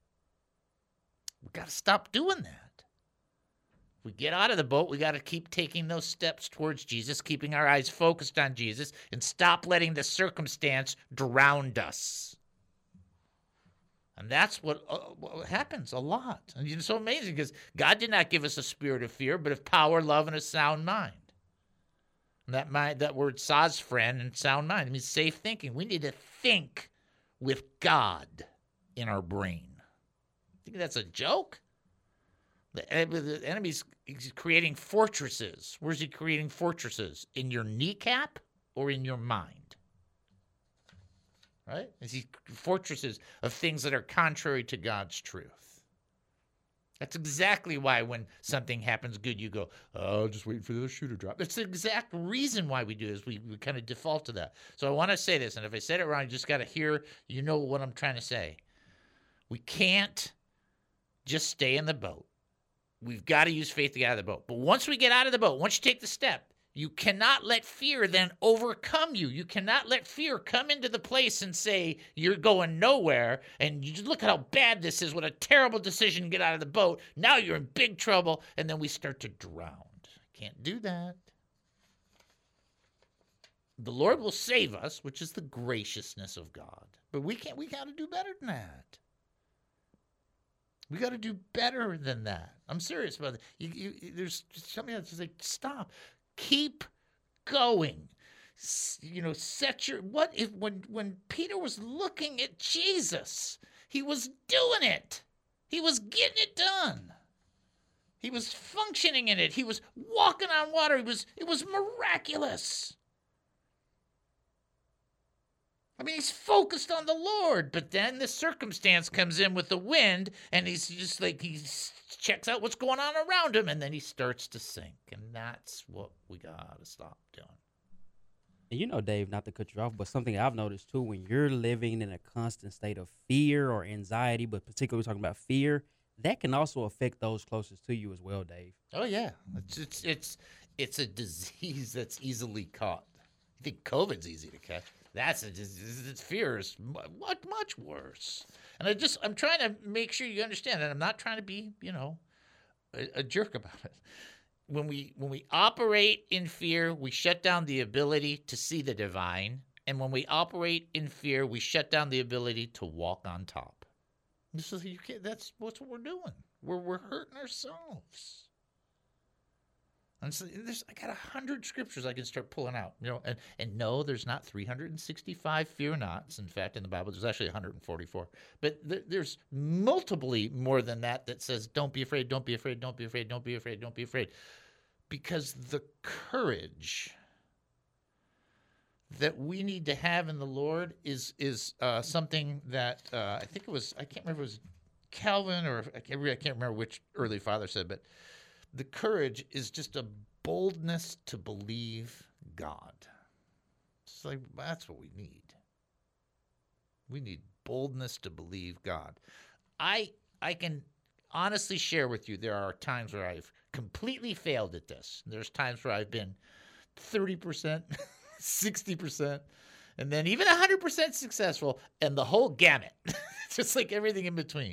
[SPEAKER 2] We got to stop doing that. If we get out of the boat, we got to keep taking those steps towards Jesus, keeping our eyes focused on Jesus, and stop letting the circumstance drown us. And that's what happens a lot. And it's so amazing because God did not give us a spirit of fear, but of power, love, and a sound mind. And that word sazfren and sound mind, it means safe thinking. We need to think with God in our brain. Think that's a joke? The enemy's creating fortresses. Where's he creating fortresses? In your kneecap or in your mind? Right? Is he fortresses of things that are contrary to God's truth? That's exactly why when something happens good, you go, oh, just waiting for the shoe to drop. That's the exact reason why we do this. We kind of default to that. So I want to say this, and if I said it wrong, you just got to hear, what I'm trying to say. We can't just stay in the boat. We've got to use faith to get out of the boat. But once we get out of the boat, once you take the step, you cannot let fear then overcome you. You cannot let fear come into the place and say you're going nowhere and you just look at how bad this is, what a terrible decision to get out of the boat. Now you're in big trouble, and then we start to drown. Can't do that. The Lord will save us, which is the graciousness of God. But we got to do better than that. We got to do better than that. I'm serious about it. There's something that's like, stop. Keep going. Set your, when Peter was looking at Jesus, he was doing it. He was getting it done. He was functioning in it. He was walking on water. It was miraculous. I mean, he's focused on the Lord, but then the circumstance comes in with the wind, and he's just like, he checks out what's going on around him, and then he starts to sink, and that's what we got to stop doing.
[SPEAKER 5] And Dave, not to cut you off, but something I've noticed too, when you're living in a constant state of fear or anxiety, but particularly talking about fear, that can also affect those closest to you as well, Dave.
[SPEAKER 2] Oh, yeah. It's a disease that's easily caught. You think COVID's easy to catch. Fear is much worse. And I'm trying to make sure you understand that. I'm not trying to be, a jerk about it. When we operate in fear, we shut down the ability to see the divine. And when we operate in fear, we shut down the ability to walk on top. That's what we're doing. We're hurting ourselves. And so I got 100 scriptures I can start pulling out, and no, there's not 365 fear nots. In fact, in the Bible, there's actually 144. But there's multiply more than that says, don't be afraid, don't be afraid, don't be afraid, don't be afraid, don't be afraid. Because the courage that we need to have in the Lord is something that I think it was, I can't remember if it was Calvin or I can't remember which early father said, but the courage is just a boldness to believe God. It's like, that's what we need. We need boldness to believe God. I can honestly share with you, there are times where I've completely failed at this. There's times where I've been 30%, 60%, and then even 100% successful, and the whole gamut, just like everything in between.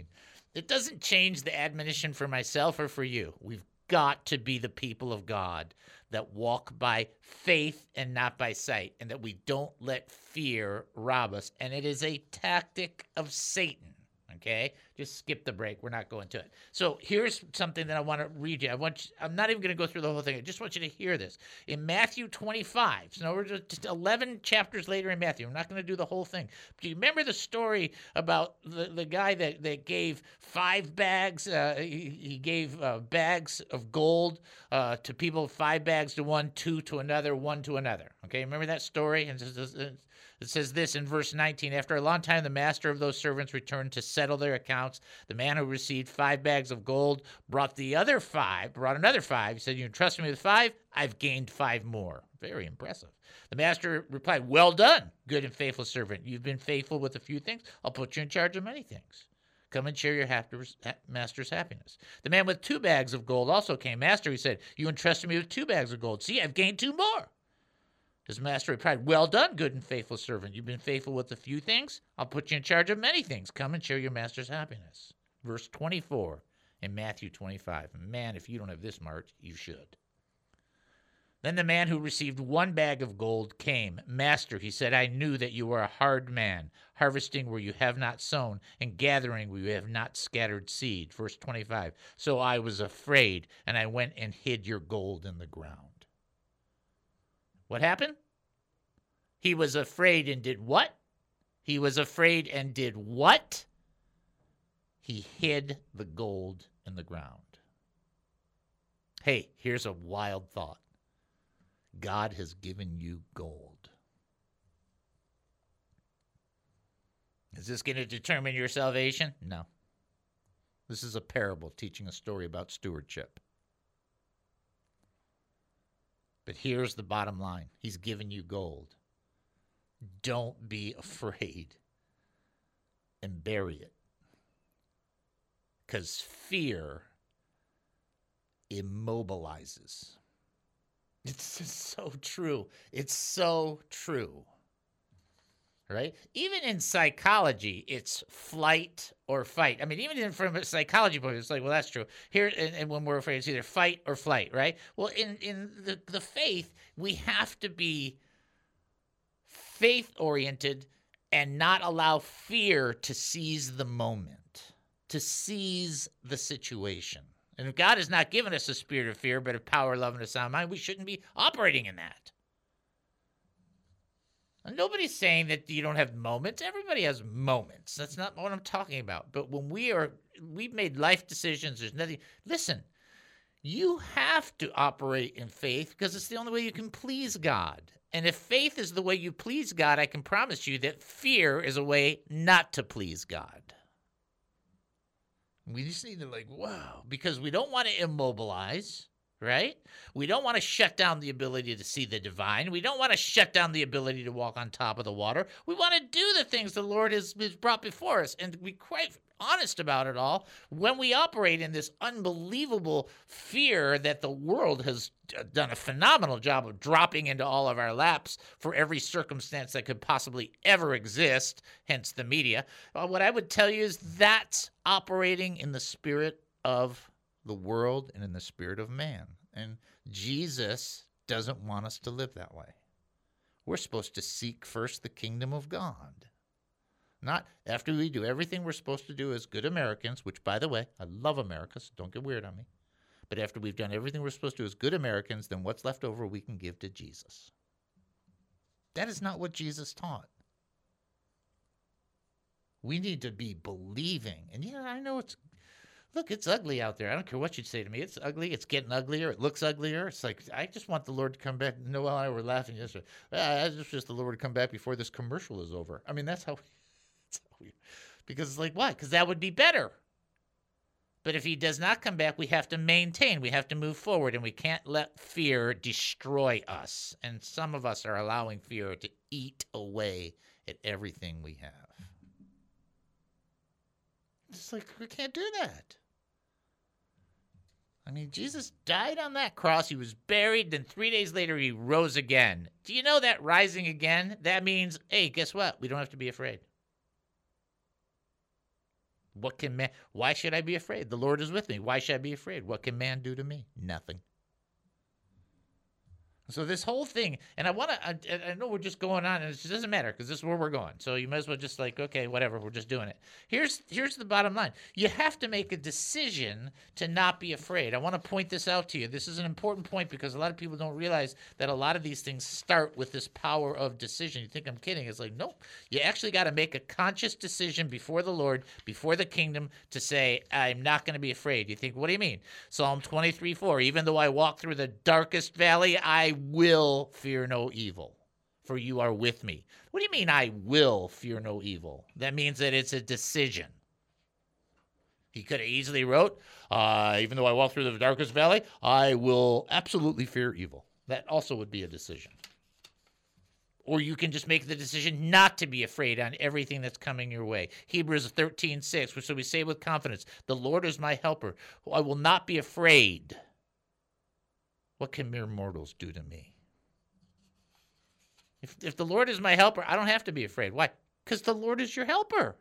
[SPEAKER 2] It doesn't change the admonition for myself or for you. We've got to be the people of God that walk by faith and not by sight, and that we don't let fear rob us. And it is a tactic of Satan. Okay, just skip the break. We're not going to it. So here's something that I want to read you. I'm not even going to go through the whole thing. I just want you to hear this. In Matthew 25, so we're just 11 chapters later in Matthew. I'm not going to do the whole thing. Do you remember the story about the guy that gave 5 bags? He gave bags of gold to people, 5 bags to one, 2 to another, 1 to another. Okay, remember that story? And it says this in verse 19, after a long time, the master of those servants returned to settle their accounts. The man who received 5 bags of gold brought another 5. He said, you entrust me with 5? I've gained 5 more. Very impressive. The master replied, well done, good and faithful servant. You've been faithful with a few things. I'll put you in charge of many things. Come and share your master's happiness. The man with 2 bags of gold also came. Master, he said, you entrusted me with 2 bags of gold. See, I've gained 2 more. His master replied, well done, good and faithful servant. You've been faithful with a few things. I'll put you in charge of many things. Come and share your master's happiness. Verse 24 in Matthew 25. Man, if you don't have this marked, you should. Then the man who received 1 bag of gold came. Master, he said, I knew that you are a hard man, harvesting where you have not sown and gathering where you have not scattered seed. Verse 25. So I was afraid, and I went and hid your gold in the ground. What happened? He was afraid and did what? He was afraid and did what? He hid the gold in the ground. Hey, here's a wild thought. God has given you gold. Is this going to determine your salvation? No. This is a parable teaching a story about stewardship. But here's the bottom line. He's given you gold. Don't be afraid and bury it. Because fear immobilizes. It's just so true. It's so true. Right? Even in psychology, it's flight or fight. I mean, even from a psychology point, it's like, well, that's true. Here, and when we're afraid, it's either fight or flight, right? Well, in the faith, we have to be faith-oriented and not allow fear to seize the moment, to seize the situation. And if God has not given us a spirit of fear, but of power, love, and a sound mind, we shouldn't be operating in that. And nobody's saying that you don't have moments. Everybody has moments. That's not what I'm talking about. But when we've made life decisions, there's nothing. Listen, you have to operate in faith because it's the only way you can please God. And if faith is the way you please God, I can promise you that fear is a way not to please God. We just need to wow, because we don't want to immobilize, right? We don't want to shut down the ability to see the divine. We don't want to shut down the ability to walk on top of the water. We want to do the things the Lord has brought before us and be quite honest about it all. When we operate in this unbelievable fear that the world has done a phenomenal job of dropping into all of our laps for every circumstance that could possibly ever exist, hence the media, what I would tell you is that's operating in the spirit of the world and in the spirit of man. And Jesus doesn't want us to live that way. We're supposed to seek first the kingdom of God. Not after we do everything we're supposed to do as good Americans, which, by the way, I love America, so don't get weird on me. But after we've done everything we're supposed to do as good Americans, then what's left over we can give to Jesus. That is not what Jesus taught. We need to be believing. And I know it's ugly out there. I don't care what you say to me. It's ugly. It's getting uglier. It looks uglier. It's like, I just want the Lord to come back. Noel and I were laughing yesterday. I just the Lord to come back before this commercial is over. I mean, that's how because it's like, why? Because that would be better. But if he does not come back, we have to maintain. We have to move forward, and we can't let fear destroy us. And some of us are allowing fear to eat away at everything we have. It's like, we can't do that. I mean, Jesus died on that cross. He was buried. Then 3 days later, he rose again. Do you know that rising again? That means, hey, guess what? We don't have to be afraid. What can man? Why should I be afraid? The Lord is with me. Why should I be afraid? What can man do to me? Nothing. So this whole thing, and I know we're just going on, and it doesn't matter because this is where we're going. So you might as well just like, okay, whatever, we're just doing it. Here's the bottom line. You have to make a decision to not be afraid. I want to point this out to you. This is an important point because a lot of people don't realize that a lot of these things start with this power of decision. You think I'm kidding. It's like, nope. You actually got to make a conscious decision before the Lord, before the kingdom to say, I'm not going to be afraid. You think, what do you mean? Psalm 23:4, even though I walk through the darkest valley, I will fear no evil, for you are with me. What do you mean I will fear no evil? That means that it's a decision. He could have easily wrote, even though I walk through the darkest valley, I will absolutely fear evil. That also would be a decision. Or you can just make the decision not to be afraid on everything that's coming your way. Hebrews 13:6, which so we say with confidence, the Lord is my helper. I will not be afraid. What can mere mortals do to me? If the Lord is my helper, I don't have to be afraid. Why? Because the Lord is your helper.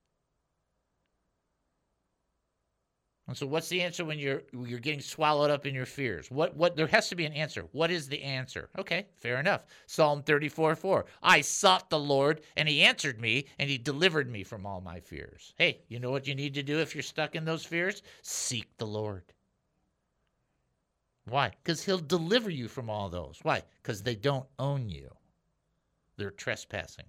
[SPEAKER 2] And so what's the answer when you're getting swallowed up in your fears? What there has to be an answer. What is the answer? Okay, fair enough. Psalm 34:4. I sought the Lord, and he answered me, and he delivered me from all my fears. Hey, you know what you need to do if you're stuck in those fears? Seek the Lord. Why? Because he'll deliver you from all those. Why? Because they don't own you. They're trespassing.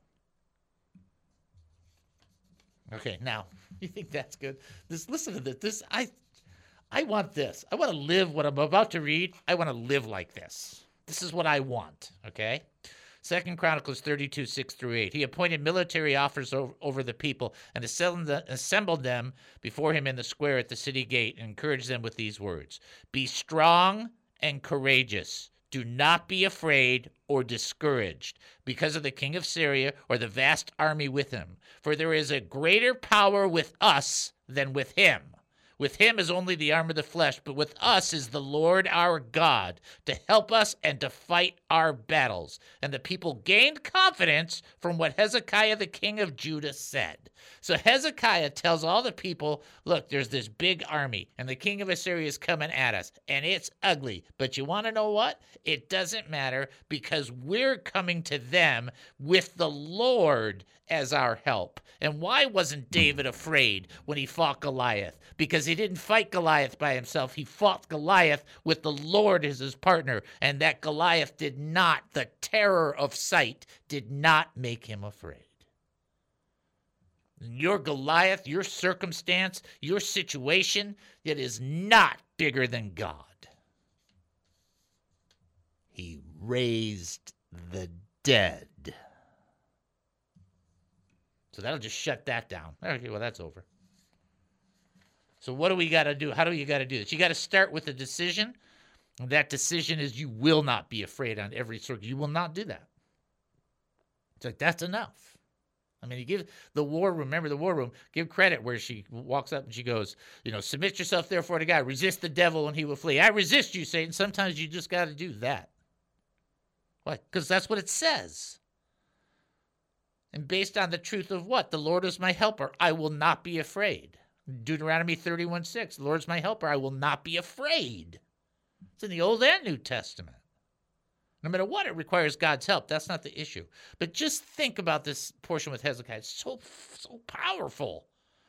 [SPEAKER 2] Okay, now, you think that's good? Listen to this. I want this. I want to live what I'm about to read. I want to live like this. This is what I want, okay? 2 Chronicles 32:6-8. He appointed military officers over the people and assembled them before him in the square at the city gate and encouraged them with these words. Be strong and courageous. Do not be afraid or discouraged because of the king of Syria or the vast army with him. For there is a greater power with us than with him. With him is only the arm of the flesh, but with us is the Lord our God to help us and to fight our battles. And the people gained confidence from what Hezekiah the king of Judah said. So Hezekiah tells all the people, look, there's this big army, and the king of Assyria is coming at us, and it's ugly. But you want to know what? It doesn't matter because we're coming to them with the Lord as our help. And why wasn't David afraid when he fought Goliath? Because he didn't fight Goliath by himself. He fought Goliath with the Lord as his partner. And that Goliath did not, the terror of sight, did not make him afraid. Your Goliath, your circumstance, your situation, it is not bigger than God. He raised the dead. So that'll just shut that down. Okay, well, that's over. So what do we got to do? How do you got to do this? You got to start with a decision. And that decision is you will not be afraid on every circle. You will not do that. It's like, that's enough. I mean, you give the war room, remember the war room, give credit where she walks up and she goes, submit yourself therefore to God. Resist the devil and he will flee. I resist you, Satan. Sometimes you just got to do that. Why? Because that's what it says. And based on the truth of what? The Lord is my helper. I will not be afraid. Deuteronomy 31:6. The Lord is my helper. I will not be afraid. It's in the Old and New Testament. No matter what, it requires God's help. That's not the issue. But just think about this portion with Hezekiah. It's so powerful.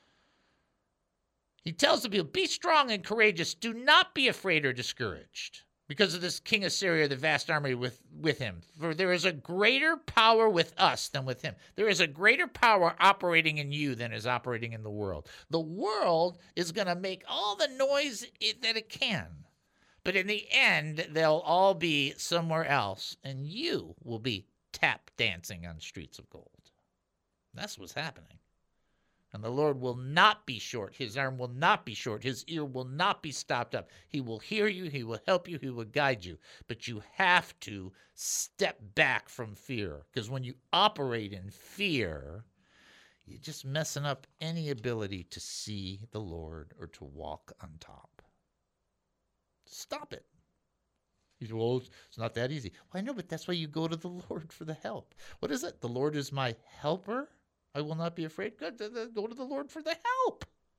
[SPEAKER 2] He tells the people, be strong and courageous. Do not be afraid or discouraged because of this king of Syria, the vast army with him. For there is a greater power with us than with him. There is a greater power operating in you than is operating in the world. The world is going to make all the noise that it can. But in the end, they'll all be somewhere else, and you will be tap dancing on streets of gold. That's what's happening. And the Lord will not be short. His arm will not be short. His ear will not be stopped up. He will hear you. He will help you. He will guide you. But you have to step back from fear. Because when you operate in fear, you're just messing up any ability to see the Lord or to walk on top. Stop it. You say, well, it's not that easy. Well, I know, but that's why you go to the Lord for the help. What is it? The Lord is my helper. I will not be afraid. Good. Go to the Lord for the help.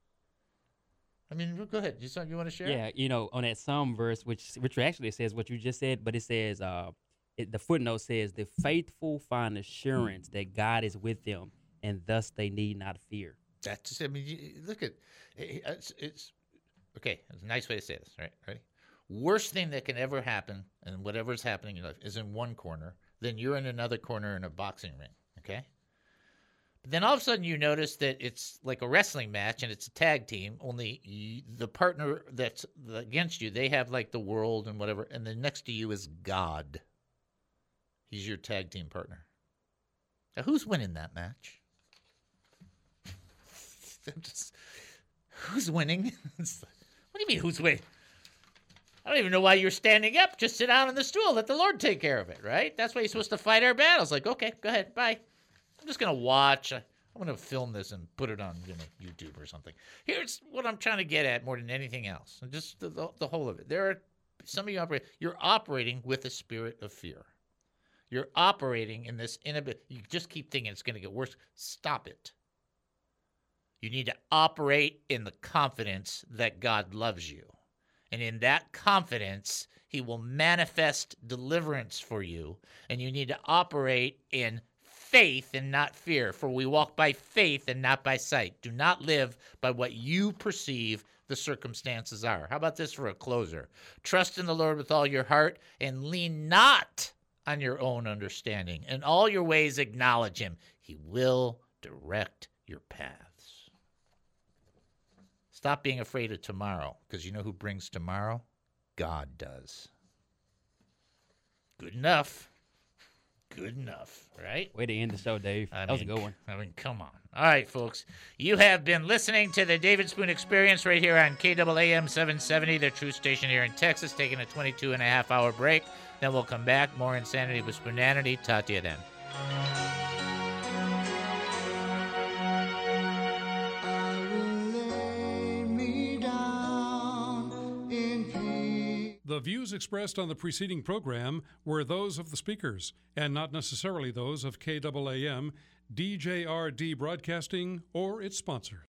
[SPEAKER 2] I mean, go ahead. Something you want to share?
[SPEAKER 5] Yeah, on that Psalm verse, which actually says what you just said, but it says, the footnote says, the faithful find assurance that God is with them, and thus they need not fear.
[SPEAKER 2] That's, I mean, look at it's okay. It's a nice way to say this, right? Ready? Worst thing that can ever happen, and whatever's happening in your life, is in one corner. Then you're in another corner in a boxing ring. Okay. But then all of a sudden you notice that it's like a wrestling match and it's a tag team. Only the partner that's against you, they have like the world and whatever, and then next to you is God. He's your tag team partner. Now, who's winning that match? Who's winning? What do you mean, who's winning? I don't even know why you're standing up. Just sit down on the stool. Let the Lord take care of it, right? That's why you're supposed to fight our battles. Like, okay, go ahead, bye. I'm just going to watch. I'm going to film this and put it on YouTube or something. Here's what I'm trying to get at more than anything else. And just the whole of it. There are some of you you're operating with a spirit of fear. You're operating in this inability. You just keep thinking it's going to get worse. Stop it. You need to operate in the confidence that God loves you. And in that confidence, he will manifest deliverance for you. And you need to operate in faith and not fear. For we walk by faith and not by sight. Do not live by what you perceive the circumstances are. How about this for a closer? Trust in the Lord with all your heart and lean not on your own understanding. In all your ways acknowledge him. He will direct your paths. Stop being afraid of tomorrow, because you know who brings tomorrow? God does. Good enough. Good enough, right?
[SPEAKER 5] Way to end the show, Dave. That was a good one.
[SPEAKER 2] I mean, come on. All right, folks. You have been listening to the David Spoon Experience right here on KAAM 770, the true station here in Texas, taking a 22-and-a-half-hour break. Then we'll come back. More Insanity with Spoonanity. Talk to you then.
[SPEAKER 6] The views expressed on the preceding program were those of the speakers and not necessarily those of KAAM, DJRD Broadcasting, or its sponsors.